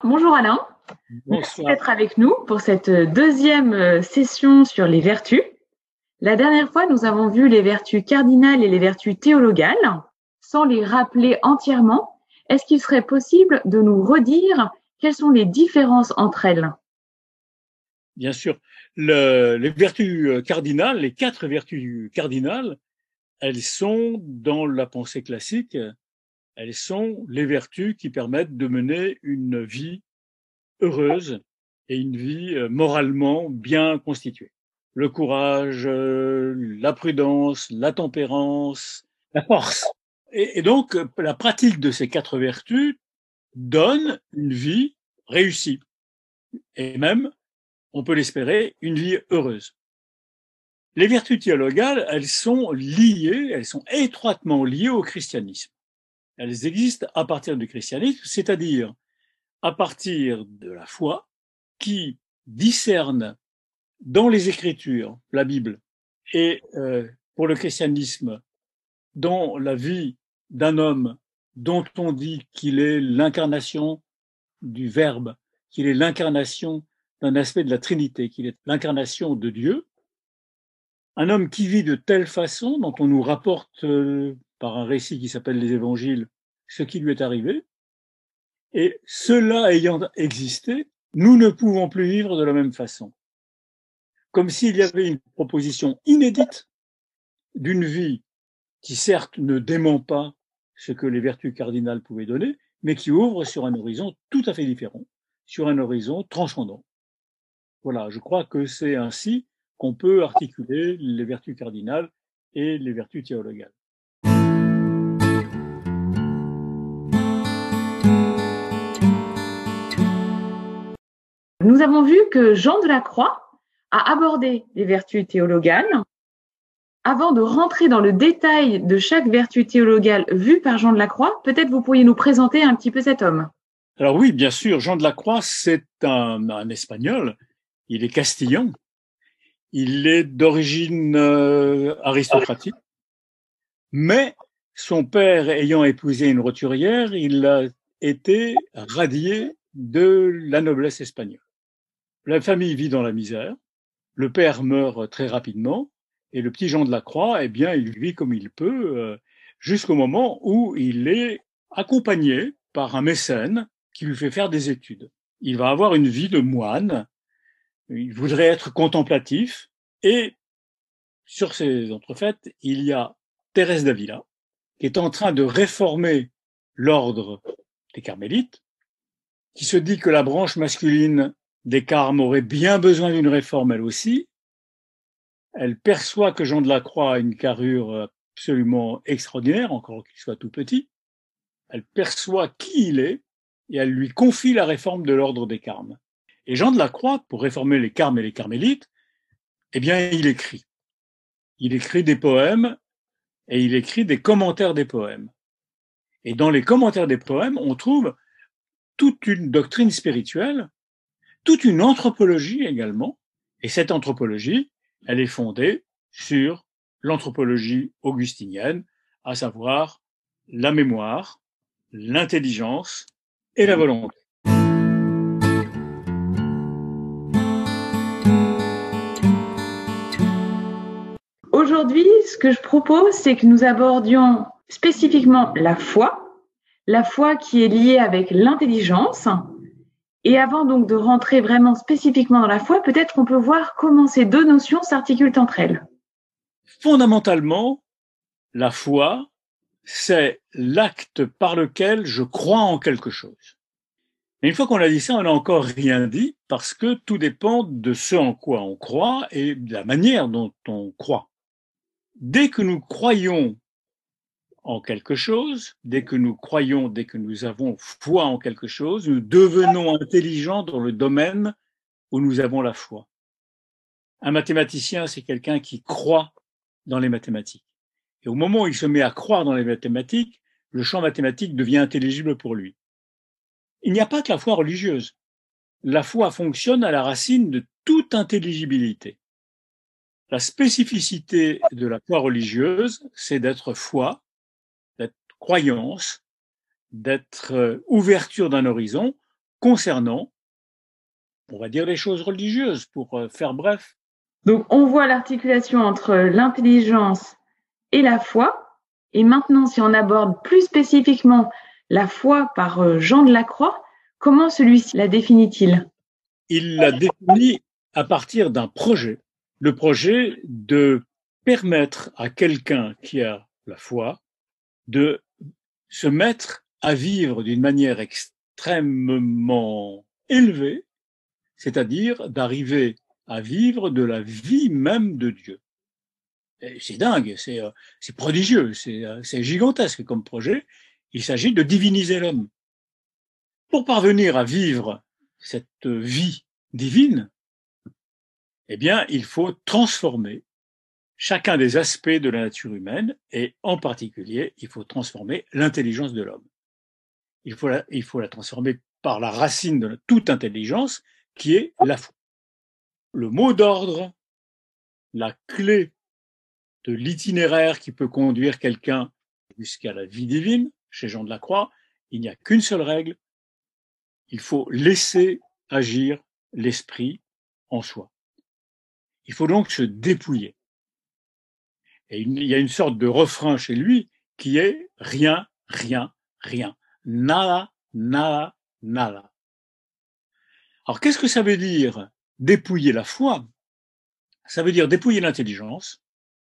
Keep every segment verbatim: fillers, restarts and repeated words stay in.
Bonjour Alain, merci Bonsoir. d'être avec nous pour cette deuxième session sur les vertus. La dernière fois, nous avons vu les vertus cardinales et les vertus théologales. Sans les rappeler entièrement, est-ce qu'il serait possible de nous redire quelles sont les différences entre elles? Bien sûr, le, les vertus cardinales, les quatre vertus cardinales, elles sont dans la pensée classique, elles sont les vertus qui permettent de mener une vie heureuse et une vie moralement bien constituée. Le courage, la prudence, la tempérance, la force. Et, et donc, la pratique de ces quatre vertus donne une vie réussie et même, on peut l'espérer, une vie heureuse. Les vertus théologales, elles sont liées, elles sont étroitement liées au christianisme. Elles existent à partir du christianisme, c'est-à-dire à partir de la foi qui discerne dans les Écritures, la Bible, et euh, pour le christianisme, dans la vie d'un homme dont on dit qu'il est l'incarnation du Verbe, qu'il est l'incarnation d'un aspect de la Trinité, qu'il est l'incarnation de Dieu, un homme qui vit de telle façon, dont on nous rapporte euh, par un récit qui s'appelle les Évangiles, ce qui lui est arrivé, et cela ayant existé, nous ne pouvons plus vivre de la même façon. Comme s'il y avait une proposition inédite d'une vie qui certes ne dément pas ce que les vertus cardinales pouvaient donner, mais qui ouvre sur un horizon tout à fait différent, sur un horizon transcendant. Voilà, je crois que c'est ainsi qu'on peut articuler les vertus cardinales et les vertus théologales. Nous avons vu que Jean de la Croix a abordé les vertus théologales. Avant de rentrer dans le détail de chaque vertu théologale vue par Jean de la Croix, peut-être vous pourriez nous présenter un petit peu cet homme. Alors oui, bien sûr, Jean de la Croix, c'est un, un Espagnol, il est castillan, il est d'origine euh, aristocratique, mais son père ayant épousé une roturière, il a été radié de la noblesse espagnole. La famille vit dans la misère, le père meurt très rapidement, et le petit Jean de la Croix, eh bien, il vit comme il peut, euh, jusqu'au moment où il est accompagné par un mécène qui lui fait faire des études. Il va avoir une vie de moine, il voudrait être contemplatif, et sur ces entrefaites, il y a Thérèse d'Avila, qui est en train de réformer l'ordre des carmélites, qui se dit que la branche masculine des Carmes aurait bien besoin d'une réforme elle aussi. Elle perçoit que Jean de la Croix a une carrure absolument extraordinaire, encore qu'il soit tout petit. Elle perçoit qui il est et elle lui confie la réforme de l'ordre des Carmes. Et Jean de la Croix, pour réformer les Carmes et les Carmélites, eh bien, il écrit. Il écrit des poèmes et il écrit des commentaires des poèmes. Et dans les commentaires des poèmes, on trouve toute une doctrine spirituelle, toute une anthropologie également. Et cette anthropologie, elle est fondée sur l'anthropologie augustinienne, à savoir la mémoire, l'intelligence et la volonté. Aujourd'hui, ce que je propose, c'est que nous abordions spécifiquement la foi, la foi qui est liée avec l'intelligence. Et avant donc de rentrer vraiment spécifiquement dans la foi, peut-être qu'on peut voir comment ces deux notions s'articulent entre elles. Fondamentalement, la foi, c'est l'acte par lequel je crois en quelque chose. Mais une fois qu'on a dit ça, on n'a encore rien dit, parce que tout dépend de ce en quoi on croit et de la manière dont on croit. Dès que nous croyons en quelque chose, dès que nous croyons, dès que nous avons foi en quelque chose, nous devenons intelligents dans le domaine où nous avons la foi. Un mathématicien, c'est quelqu'un qui croit dans les mathématiques. Et au moment où il se met à croire dans les mathématiques, le champ mathématique devient intelligible pour lui. Il n'y a pas que la foi religieuse. La foi fonctionne à la racine de toute intelligibilité. La spécificité de la foi religieuse, c'est d'être foi, d'être croyance, d'être ouverture d'un horizon concernant, on va dire, les choses religieuses, pour euh, faire bref. Donc, on voit l'articulation entre l'intelligence et la foi. Et maintenant, si on aborde plus spécifiquement la foi par euh, Jean de la Croix, comment celui-ci la définit-il? Il l'a défini à partir d'un projet, le projet de permettre à quelqu'un qui a la foi de se mettre à vivre d'une manière extrêmement élevée, c'est-à-dire d'arriver à vivre de la vie même de Dieu. Et c'est dingue, c'est, euh, c'est prodigieux, c'est, euh, c'est gigantesque comme projet. Il s'agit de diviniser l'homme. Pour parvenir à vivre cette vie divine, eh bien, il faut transformer chacun des aspects de la nature humaine et en particulier, il faut transformer l'intelligence de l'homme. Il faut la, il faut la transformer par la racine de toute intelligence qui est la foi. Le mot d'ordre, la clé de l'itinéraire qui peut conduire quelqu'un jusqu'à la vie divine, chez Jean de la Croix, il n'y a qu'une seule règle, il faut laisser agir l'esprit en soi. Il faut donc se dépouiller. Et il y a une sorte de refrain chez lui qui est rien, rien, rien. Nada, nada, nada. Alors qu'est-ce que ça veut dire dépouiller la foi? Ça veut dire dépouiller l'intelligence,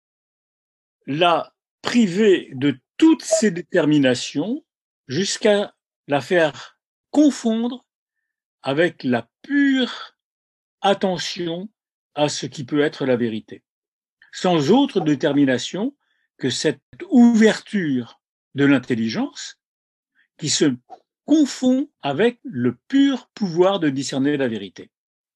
la priver de toutes ses déterminations jusqu'à la faire confondre avec la pure attention à ce qui peut être la vérité, sans autre détermination que cette ouverture de l'intelligence qui se confond avec le pur pouvoir de discerner la vérité.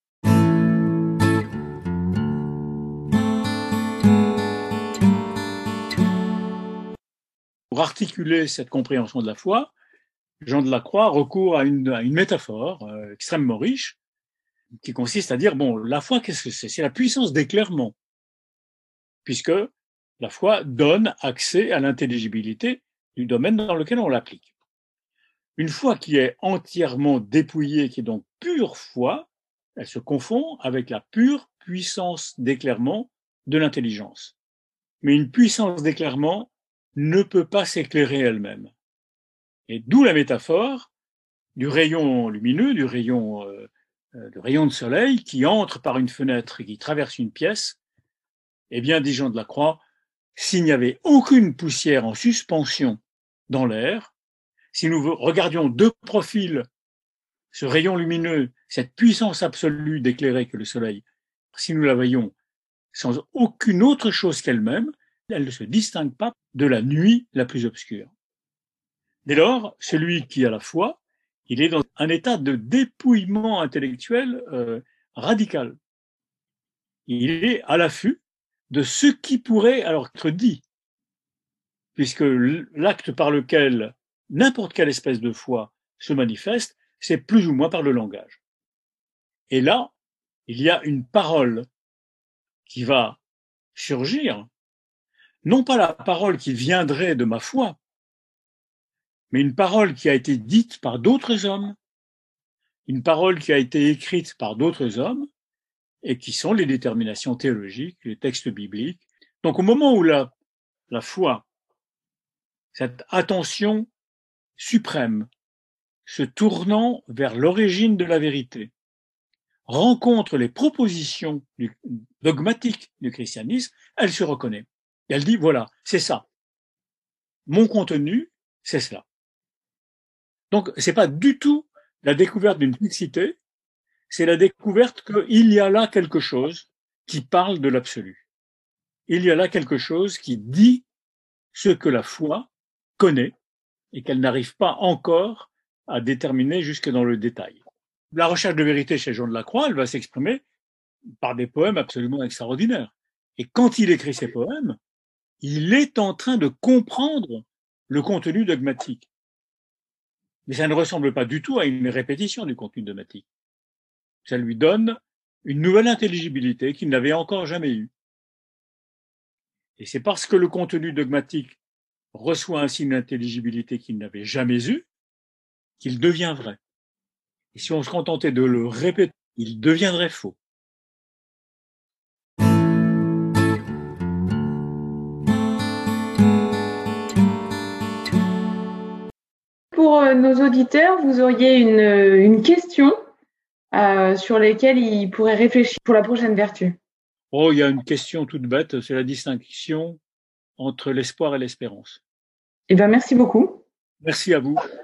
Pour articuler cette compréhension de la foi, Jean de la Croix recourt à une, à une métaphore euh, extrêmement riche qui consiste à dire, bon, la foi, qu'est-ce que c'est? C'est la puissance d'éclairement, puisque la foi donne accès à l'intelligibilité du domaine dans lequel on l'applique. Une foi qui est entièrement dépouillée, qui est donc pure foi, elle se confond avec la pure puissance d'éclairement de l'intelligence. Mais une puissance d'éclairement ne peut pas s'éclairer elle-même. Et d'où la métaphore du rayon lumineux, du rayon, euh, du rayon de soleil qui entre par une fenêtre et qui traverse une pièce. Eh bien, dit Jean de la Croix, s'il n'y avait aucune poussière en suspension dans l'air, si nous regardions de profil ce rayon lumineux, cette puissance absolue d'éclairer que le soleil, si nous la voyons sans aucune autre chose qu'elle-même, elle ne se distingue pas de la nuit la plus obscure. Dès lors, celui qui a la foi, il est dans un état de dépouillement intellectuel euh, radical. Il est à l'affût de ce qui pourrait alors être dit, puisque l'acte par lequel n'importe quelle espèce de foi se manifeste, c'est plus ou moins par le langage. Et là, il y a une parole qui va surgir, non pas la parole qui viendrait de ma foi, mais une parole qui a été dite par d'autres hommes, une parole qui a été écrite par d'autres hommes, et qui sont les déterminations théologiques, les textes bibliques. Donc au moment où la, la foi, cette attention suprême, se tournant vers l'origine de la vérité, rencontre les propositions du, dogmatiques du christianisme, elle se reconnaît. Et elle dit, voilà, c'est ça. Mon contenu, c'est cela. Donc, c'est pas du tout la découverte d'une fixité, c'est la découverte qu'il y a là quelque chose qui parle de l'absolu. Il y a là quelque chose qui dit ce que la foi connaît et qu'elle n'arrive pas encore à déterminer jusque dans le détail. La recherche de vérité chez Jean de la Croix, elle va s'exprimer par des poèmes absolument extraordinaires. Et quand il écrit ces poèmes, il est en train de comprendre le contenu dogmatique. Mais ça ne ressemble pas du tout à une répétition du contenu dogmatique. Ça lui donne une nouvelle intelligibilité qu'il n'avait encore jamais eue. Et c'est parce que le contenu dogmatique reçoit ainsi une intelligibilité qu'il n'avait jamais eue qu'il devient vrai. Et si on se contentait de le répéter, il deviendrait faux. Pour nos auditeurs, vous auriez une, une question euh, sur laquelle ils pourraient réfléchir pour la prochaine vertu? Oh, il y a une question toute bête, c'est la distinction entre l'espoir et l'espérance. Eh bien, merci beaucoup. Merci à vous.